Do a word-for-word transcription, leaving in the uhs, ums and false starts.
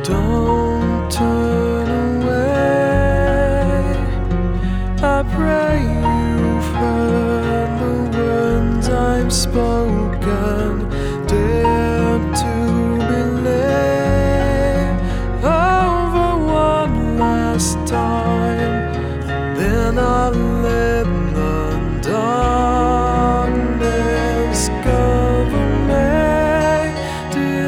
Don't turn away. I pray you've heard the words I've spoken. Dare to believe over one last time, then I'll let